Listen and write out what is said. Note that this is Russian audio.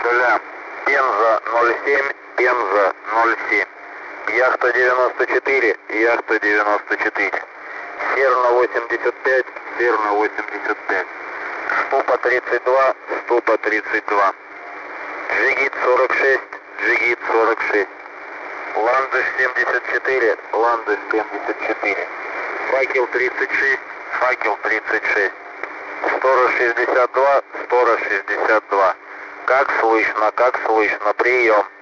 Нуля. Пенза 07, Пенза 07. Яхта 94, яхта 94. Серна 85, Серна 85. Ступа 32, Ступа 32. Джигит 46, Джигит 46. Ландыш 74, Ландыш 74. Факел 36, Факел 36. Сторож 62, Сторож 62. Как слышно, прием.